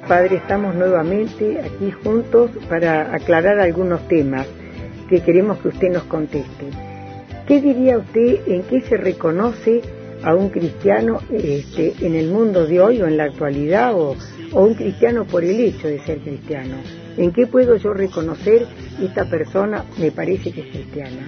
Padre, estamos nuevamente aquí juntos para aclarar algunos temas que queremos que usted nos conteste. ¿Qué diría usted en qué se reconoce a un cristiano en el mundo de hoy o en la actualidad o un cristiano por el hecho de ser cristiano? ¿En qué puedo yo reconocer esta persona me parece que es cristiana?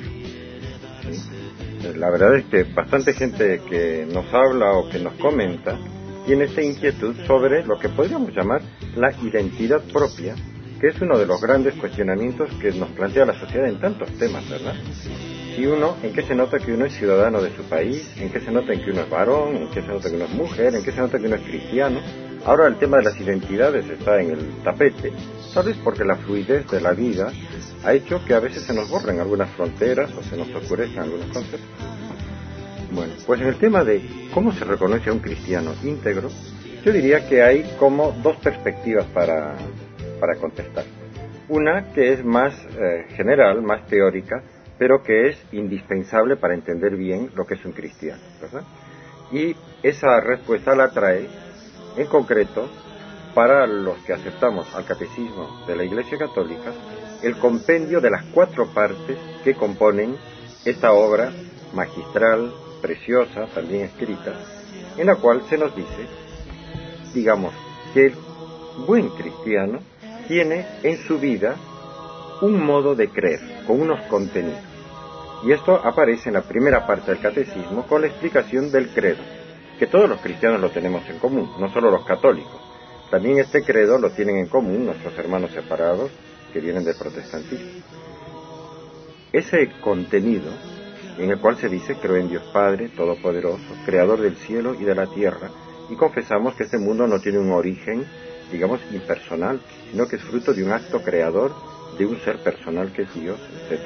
La verdad es que bastante gente que nos habla o que nos comenta tiene esta inquietud sobre lo que podríamos llamar la identidad propia, que es uno de los grandes cuestionamientos que nos plantea la sociedad en tantos temas, ¿verdad? Si uno, ¿en qué se nota que uno es ciudadano de su país? ¿En qué se nota en que uno es varón? ¿En qué se nota que uno es mujer? ¿En qué se nota que uno es cristiano? Ahora el tema de las identidades está en el tapete, tal vez porque la fluidez de la vida ha hecho que a veces se nos borren algunas fronteras o se nos oscurecen algunos conceptos. Bueno, pues en el tema de cómo se reconoce a un cristiano íntegro, yo diría que hay como dos perspectivas para contestar. Una que es más general, más teórica, pero que es indispensable para entender bien lo que es un cristiano, ¿verdad? Y esa respuesta la trae, en concreto, para los que aceptamos al catecismo de la Iglesia Católica, el compendio de las 4 partes que componen esta obra magistral, preciosa, también escrita, en la cual se nos dice, digamos, que el buen cristiano tiene en su vida un modo de creer, con unos contenidos. Y esto aparece en la primera parte del catecismo con la explicación del credo, que todos los cristianos lo tenemos en común, no solo los católicos. También este credo lo tienen en común nuestros hermanos separados que vienen del protestantismo. Ese contenido en el cual se dice: creo en Dios Padre Todopoderoso, Creador del cielo y de la tierra, y confesamos que este mundo no tiene un origen, digamos, impersonal, sino que es fruto de un acto creador de un ser personal que es Dios, etc.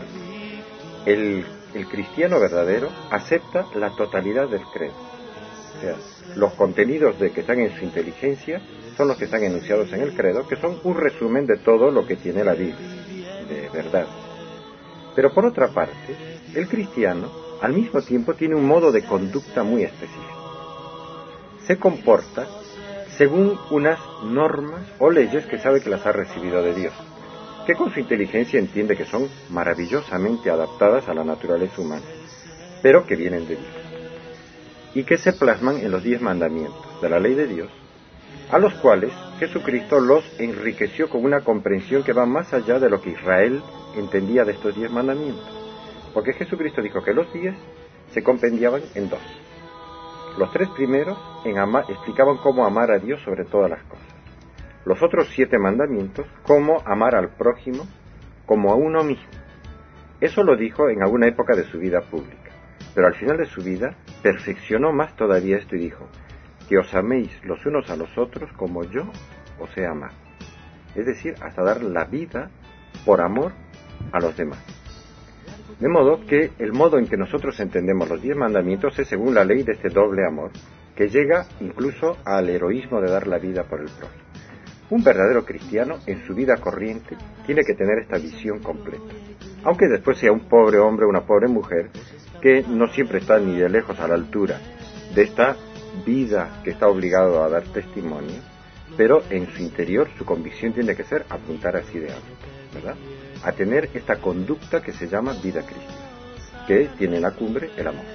El cristiano verdadero acepta la totalidad del credo. O sea, los contenidos que están en su inteligencia son los que están enunciados en el credo, que son un resumen de todo lo que tiene la Biblia, de verdad. Pero por otra parte, el cristiano al mismo tiempo tiene un modo de conducta muy específico. Se comporta según unas normas o leyes que sabe que las ha recibido de Dios, que con su inteligencia entiende que son maravillosamente adaptadas a la naturaleza humana, pero que vienen de Dios, y que se plasman en los 10 mandamientos de la ley de Dios, a los cuales Jesucristo los enriqueció con una comprensión que va más allá de lo que Israel entendía de estos 10 mandamientos, porque Jesucristo dijo que los 10 se compendiaban en 2. Los 3 primeros explicaban cómo amar a Dios sobre todas las cosas. Los otros 7 mandamientos, cómo amar al prójimo como a uno mismo. Eso lo dijo en alguna época de su vida pública, pero al final de su vida perfeccionó más todavía esto y dijo: que os améis los unos a los otros como yo os he amado. Es decir, hasta dar la vida por amor a los demás. De modo que el modo en que nosotros entendemos los 10 mandamientos es según la ley de este doble amor, que llega incluso al heroísmo de dar la vida por el prójimo. Un verdadero cristiano en su vida corriente tiene que tener esta visión completa, aunque después sea un pobre hombre o una pobre mujer que no siempre está ni de lejos a la altura de esta vida que está obligado a dar testimonio, pero en su interior su convicción tiene que ser apuntar así de alto, ¿verdad? A tener esta conducta que se llama vida cristiana, que tiene en la cumbre el amor.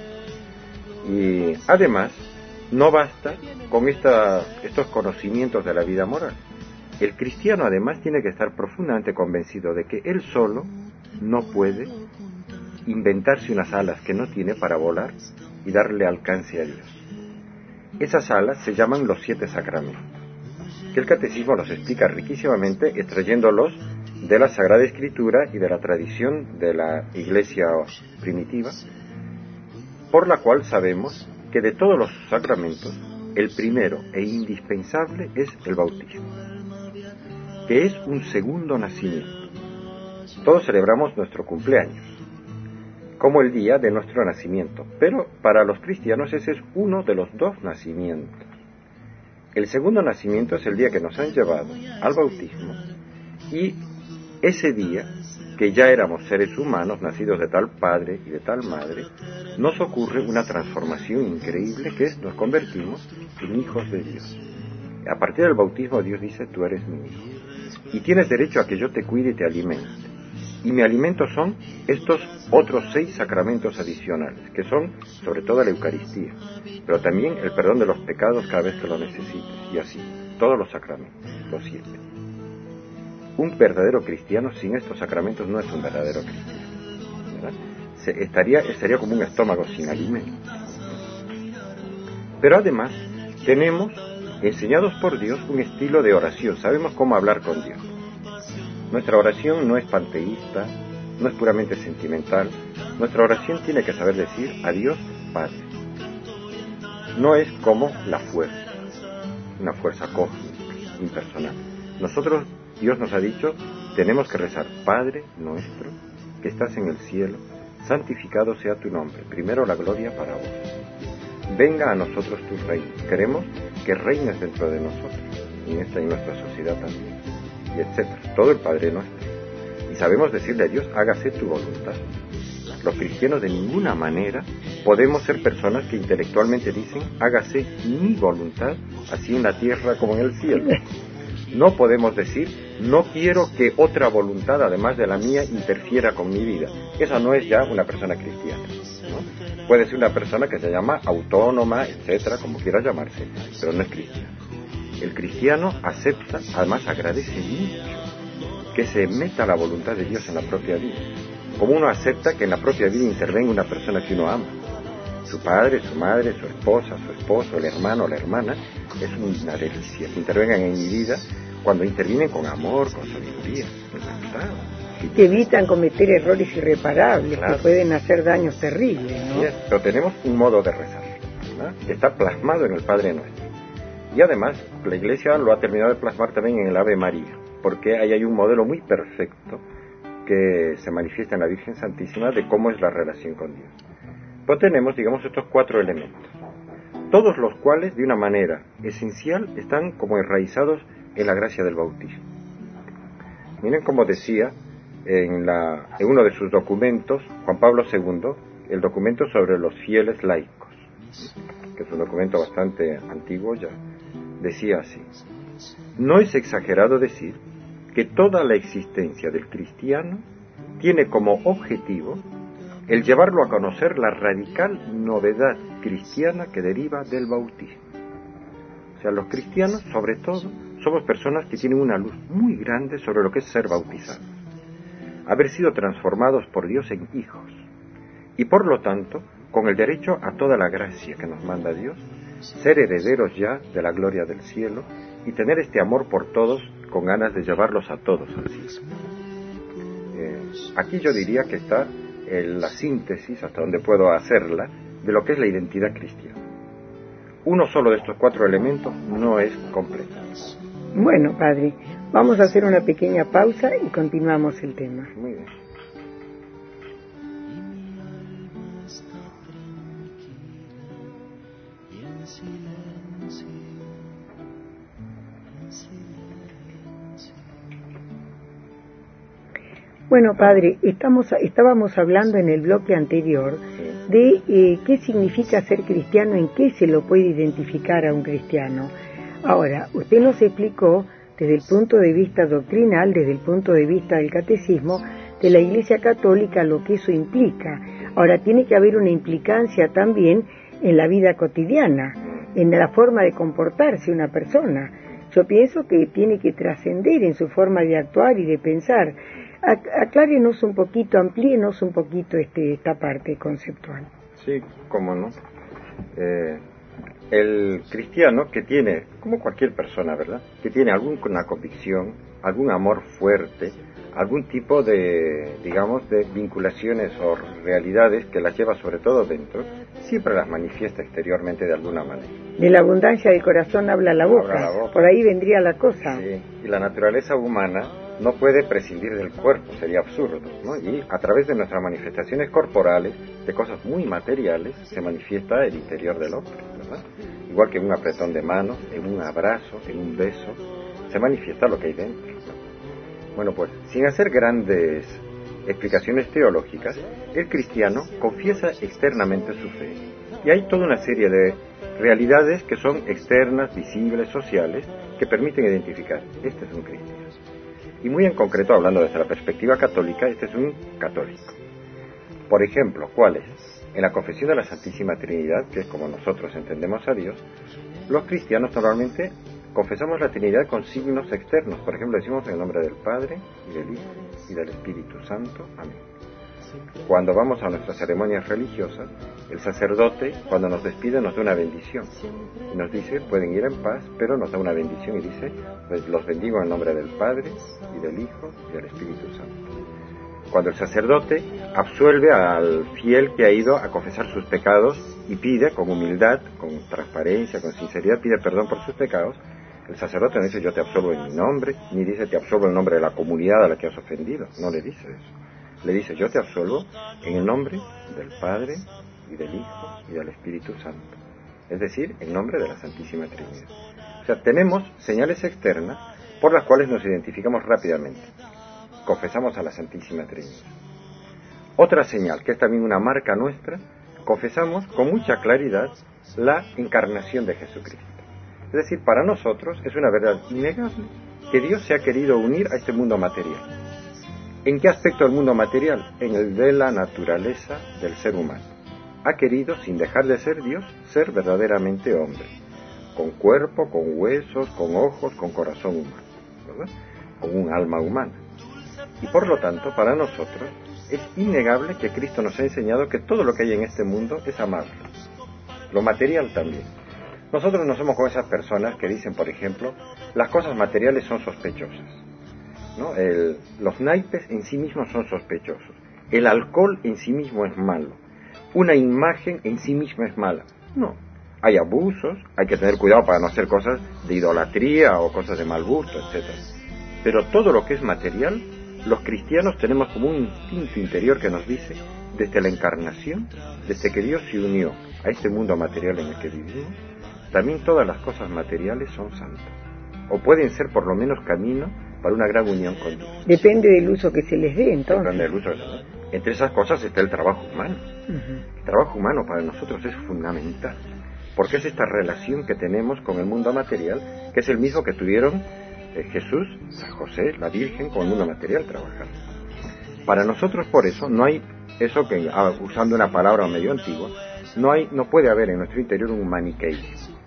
Y además, no basta con estos conocimientos de la vida moral. El cristiano además tiene que estar profundamente convencido de que él solo no puede inventarse unas alas que no tiene para volar y darle alcance a Dios. Esas alas se llaman los 7 sacramentos, que el catecismo los explica riquísimamente extrayéndolos de la Sagrada Escritura y de la tradición de la Iglesia primitiva, por la cual sabemos que de todos los sacramentos, el primero e indispensable es el bautismo, que es un segundo nacimiento. Todos celebramos nuestro cumpleaños como el día de nuestro nacimiento, pero para los cristianos ese es uno de los 2 nacimientos. El segundo nacimiento es el día que nos han llevado al bautismo, y ese día, que ya éramos seres humanos nacidos de tal padre y de tal madre, nos ocurre una transformación increíble, que es nos convertimos en hijos de Dios. A partir del bautismo Dios dice, tú eres mi hijo. Y tienes derecho a que yo te cuide y te alimente. Y mi alimento son estos otros 6 sacramentos adicionales, que son sobre todo la Eucaristía, pero también el perdón de los pecados cada vez que lo necesites, y así, todos los sacramentos, los 7. Un verdadero cristiano sin estos sacramentos no es un verdadero cristiano, ¿verdad? Estaría como un estómago sin alimento. Pero además tenemos, enseñados por Dios, un estilo de oración. Sabemos cómo hablar con Dios. Nuestra oración no es panteísta, no es puramente sentimental. Nuestra oración tiene que saber decir a Dios Padre. No es como la fuerza, una fuerza cósmica, impersonal. Nosotros, Dios nos ha dicho, tenemos que rezar, Padre nuestro, que estás en el cielo, santificado sea tu nombre. Primero la gloria para vos. Venga a nosotros tu reino. Queremos que reines dentro de nosotros, en esta y nuestra sociedad también, y etcétera. Todo el Padre nuestro. Y sabemos decirle a Dios, hágase tu voluntad. Los cristianos de ninguna manera podemos ser personas que intelectualmente dicen, hágase mi voluntad, así en la tierra como en el cielo. No podemos decir, no quiero que otra voluntad, además de la mía, interfiera con mi vida. Esa no es ya una persona cristiana, ¿no? Puede ser una persona que se llama autónoma, etcétera, como quiera llamarse, pero no es cristiano. El cristiano acepta, además agradece mucho que se meta la voluntad de Dios en la propia vida. Como uno acepta que en la propia vida intervenga una persona que uno ama. Su padre, su madre, su esposa, su esposo, el hermano, la hermana, es una delicia que intervengan en mi vida cuando intervienen con amor, con sabiduría, que evitan cometer errores irreparables, claro, que pueden hacer daños terribles, ¿no? Sí, pero tenemos un modo de rezar, ¿no? Que está plasmado en el Padre Nuestro. Y además, la Iglesia lo ha terminado de plasmar también en el Ave María, porque ahí hay un modelo muy perfecto que se manifiesta en la Virgen Santísima de cómo es la relación con Dios. Pues tenemos, digamos, estos 4 elementos, todos los cuales, de una manera esencial, están como enraizados en la gracia del bautismo. Miren cómo decía en uno de sus documentos, Juan Pablo II, el documento sobre los fieles laicos, que es un documento bastante antiguo ya, decía así: no es exagerado decir que toda la existencia del cristiano tiene como objetivo el llevarlo a conocer la radical novedad cristiana que deriva del bautismo. O sea, los cristianos, sobre todo, somos personas que tienen una luz muy grande sobre lo que es ser bautizados, haber sido transformados por Dios en hijos, y por lo tanto, con el derecho a toda la gracia que nos manda Dios, ser herederos ya de la gloria del cielo y tener este amor por todos con ganas de llevarlos a todos al cielo. Aquí yo diría que está la síntesis, hasta donde puedo hacerla, de lo que es la identidad cristiana. Uno solo de estos 4 elementos no es completo. Bueno, padre, vamos a hacer una pequeña pausa y continuamos el tema. Muy bien. Bueno, padre, estábamos hablando en el bloque anterior de qué significa ser cristiano, en qué se lo puede identificar a un cristiano. Ahora, usted nos explicó desde el punto de vista doctrinal, desde el punto de vista del catecismo, de la Iglesia Católica, lo que eso implica. Ahora, tiene que haber una implicancia también en la vida cotidiana, en la forma de comportarse una persona. Yo pienso que tiene que trascender en su forma de actuar y de pensar. Aclárenos un poquito, amplíenos un poquito esta parte conceptual. Sí, cómo no. El cristiano que tiene, como cualquier persona, ¿verdad?, que tiene alguna convicción, algún amor fuerte, algún tipo de, digamos, de vinculaciones o realidades que las lleva sobre todo dentro, siempre las manifiesta exteriormente de alguna manera. De la abundancia del corazón habla la boca. Por ahí vendría la cosa. Sí, y la naturaleza humana no puede prescindir del cuerpo, sería absurdo, ¿no? Y a través de nuestras manifestaciones corporales, de cosas muy materiales, se manifiesta el interior del hombre, ¿verdad? Igual que en un apretón de manos, en un abrazo, en un beso, se manifiesta lo que hay dentro, ¿no? Bueno, pues, sin hacer grandes explicaciones teológicas, el cristiano confiesa externamente su fe. Y hay toda una serie de realidades que son externas, visibles, sociales, que permiten identificar, este es un cristiano. Y muy en concreto, hablando desde la perspectiva católica, este es un católico. Por ejemplo, ¿cuáles? En la confesión de la Santísima Trinidad, que es como nosotros entendemos a Dios, los cristianos normalmente confesamos la Trinidad con signos externos. Por ejemplo, decimos en el nombre del Padre, y del Hijo, y del Espíritu Santo. Amén. Cuando vamos a nuestras ceremonias religiosas, el sacerdote, cuando nos despide, nos da una bendición. Y nos dice, pueden ir en paz, pero nos da una bendición y dice, pues los bendigo en el nombre del Padre, y del Hijo, y del Espíritu Santo. Cuando el sacerdote absuelve al fiel que ha ido a confesar sus pecados y pide con humildad, con transparencia, con sinceridad, pide perdón por sus pecados, el sacerdote no dice yo te absuelvo en mi nombre, ni dice te absuelvo en el nombre de la comunidad a la que has ofendido, no le dice eso. Le dice yo te absuelvo en el nombre del Padre y del Hijo y del Espíritu Santo, es decir, en nombre de la Santísima Trinidad. O sea, tenemos señales externas por las cuales nos identificamos rápidamente. Confesamos a la Santísima Trinidad. Otra señal, que es también una marca nuestra, confesamos con mucha claridad la encarnación de Jesucristo. Es decir, para nosotros es una verdad innegable que Dios se ha querido unir a este mundo material. ¿En qué aspecto del mundo material? En el de la naturaleza del ser humano. Ha querido, sin dejar de ser Dios, ser verdaderamente hombre, con cuerpo, con huesos, con ojos, con corazón humano, ¿verdad? Con un alma humana. Y por lo tanto, para nosotros, es innegable que Cristo nos ha enseñado que todo lo que hay en este mundo es amable. Lo material también. Nosotros no somos como esas personas que dicen, por ejemplo, las cosas materiales son sospechosas, ¿no? Los naipes en sí mismos son sospechosos. El alcohol en sí mismo es malo. Una imagen en sí misma es mala. No. Hay abusos, hay que tener cuidado para no hacer cosas de idolatría o cosas de mal gusto, etc. Pero todo lo que es material, los cristianos tenemos como un instinto interior que nos dice, desde la encarnación, desde que Dios se unió a este mundo material en el que vivimos, también todas las cosas materiales son santas. O pueden ser por lo menos camino para una gran unión con Dios. Depende del uso que se les dé, entonces. Depende del uso. Entre esas cosas está el trabajo humano. El trabajo humano para nosotros es fundamental, porque es esta relación que tenemos con el mundo material, que es el mismo que tuvieron Jesús, San José, la Virgen, con el mundo material trabajando. Para nosotros, por eso, no hay eso que, usando una palabra medio antigua, no puede haber en nuestro interior un maniqueísmo.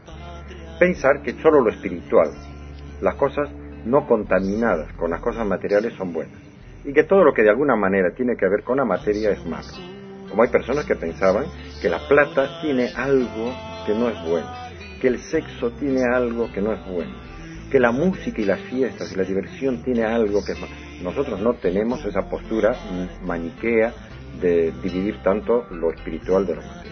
Pensar que solo lo espiritual, las cosas no contaminadas con las cosas materiales son buenas, y que todo lo que de alguna manera tiene que ver con la materia es malo. Como hay personas que pensaban que la plata tiene algo que no es bueno, que el sexo tiene algo que no es bueno, que la música y las fiestas y la diversión tiene algo que es malo. Nosotros no tenemos esa postura maniquea de dividir tanto lo espiritual de lo material.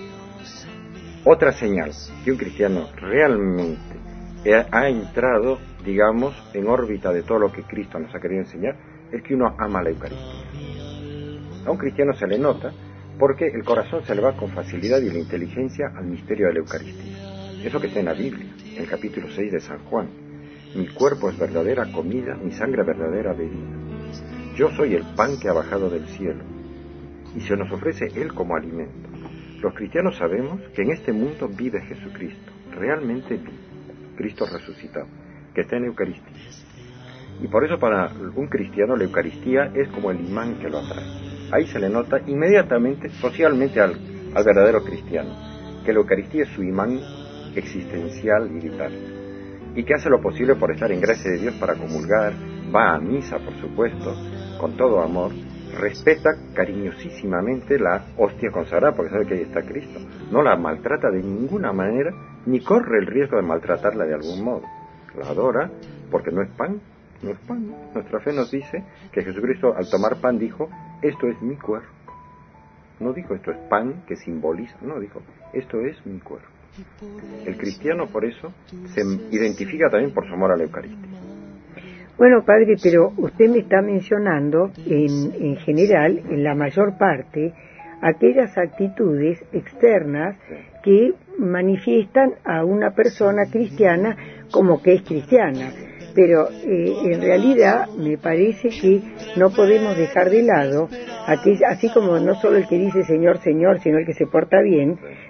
Otra señal que un cristiano realmente ha entrado, digamos, en órbita de todo lo que Cristo nos ha querido enseñar, es que uno ama la Eucaristía. A un cristiano se le nota porque el corazón se le va con facilidad y la inteligencia al misterio de la Eucaristía. Eso que está en la Biblia, en el capítulo 6 de San Juan. Mi cuerpo es verdadera comida, mi sangre verdadera bebida. Yo soy el pan que ha bajado del cielo, y se nos ofrece Él como alimento. Los cristianos sabemos que en este mundo vive Jesucristo, realmente vive, Cristo resucitado, que está en la Eucaristía. Y por eso para un cristiano la Eucaristía es como el imán que lo atrae. Ahí se le nota inmediatamente, socialmente al verdadero cristiano, que la Eucaristía es su imán existencial y vital, y que hace lo posible por estar en gracia de Dios para comulgar, va a misa, por supuesto, con todo amor, respeta cariñosísimamente la hostia consagrada, porque sabe que ahí está Cristo, no la maltrata de ninguna manera, ni corre el riesgo de maltratarla de algún modo. La adora porque no es pan. No es pan. Nuestra fe nos dice que Jesucristo al tomar pan dijo, esto es mi cuerpo. No dijo esto es pan que simboliza, no, dijo, esto es mi cuerpo. El cristiano por eso se identifica también por su amor a la Eucaristía. Bueno, padre, pero usted me está mencionando en general, en la mayor parte, aquellas actitudes externas que manifiestan a una persona cristiana como que es cristiana. Pero en realidad me parece que no podemos dejar de lado, así como no solo el que dice Señor, Señor, sino el que se porta bien,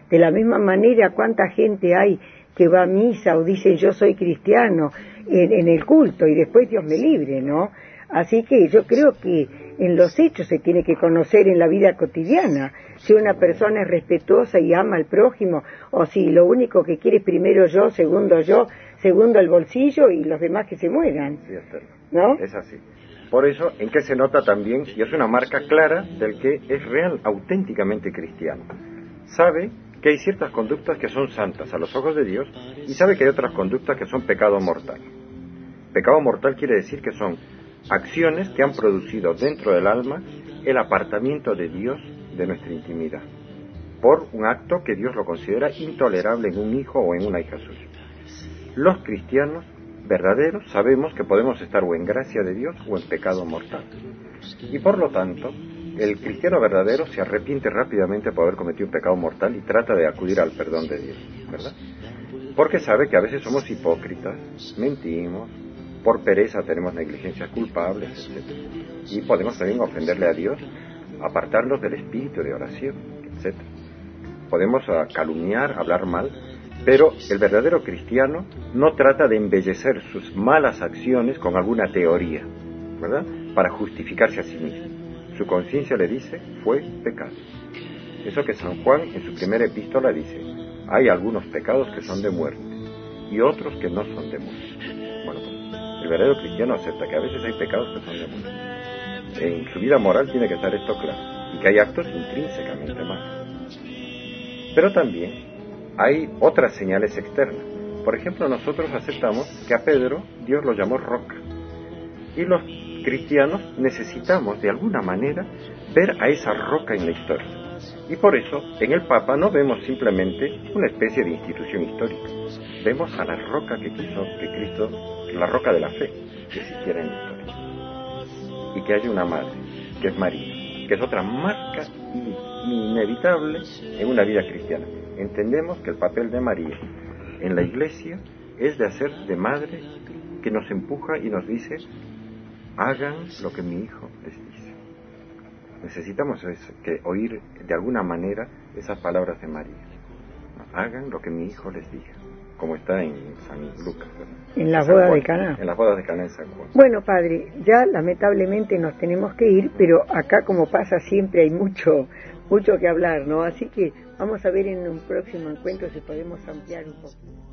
De la misma manera, ¿cuánta gente hay que va a misa o dice yo soy cristiano en el culto y después Dios me libre, ¿no? Así que yo creo que en los hechos se tiene que conocer en la vida cotidiana si una persona es respetuosa y ama al prójimo o si lo único que quiere es primero yo, segundo el bolsillo y los demás que se mueran. Sí, Esther, ¿no? Es así. Por eso, ¿en qué se nota también? Y es una marca clara del que es real, auténticamente cristiano. Sabe que hay ciertas conductas que son santas a los ojos de Dios y sabe que hay otras conductas que son pecado mortal. Pecado mortal quiere decir que son acciones que han producido dentro del alma el apartamiento de Dios de nuestra intimidad, por un acto que Dios lo considera intolerable en un hijo o en una hija suya. Los cristianos verdaderos sabemos que podemos estar o en gracia de Dios o en pecado mortal. Y por lo tanto, el cristiano verdadero se arrepiente rápidamente por haber cometido un pecado mortal y trata de acudir al perdón de Dios, ¿verdad? Porque sabe que a veces somos hipócritas, mentimos, por pereza tenemos negligencias culpables, etc. Y podemos también ofenderle a Dios, apartarnos del espíritu de oración, etc. Podemos calumniar, hablar mal, pero el verdadero cristiano no trata de embellecer sus malas acciones con alguna teoría, ¿verdad?, para justificarse a sí mismo. Su conciencia le dice, fue pecado. Eso que San Juan en su primera epístola dice, hay algunos pecados que son de muerte y otros que no son de muerte. Bueno, pues el verdadero cristiano acepta que a veces hay pecados que son de muerte. En su vida moral tiene que estar esto claro, y que hay actos intrínsecamente malos. Pero también hay otras señales externas. Por ejemplo, nosotros aceptamos que a Pedro Dios lo llamó roca, y los cristianos necesitamos de alguna manera ver a esa roca en la historia. Y por eso en el Papa no vemos simplemente una especie de institución histórica, vemos a la roca que quiso que Cristo, la roca de la fe, que existiera en la historia. Y que haya una madre, que es María, que es otra marca inevitable en una vida cristiana. Entendemos que el papel de María en la Iglesia es de hacer de madre que nos empuja y nos dice, hagan lo que mi hijo les dice. Necesitamos que oír de alguna manera esas palabras de María. Hagan lo que mi hijo les diga, como está en San Lucas, ¿verdad? En las bodas de Caná. En las bodas de Caná en San Juan. Bueno, padre, ya lamentablemente nos tenemos que ir, pero acá, como pasa siempre, hay mucho que hablar, ¿no? Así que vamos a ver en un próximo encuentro si podemos ampliar un poco.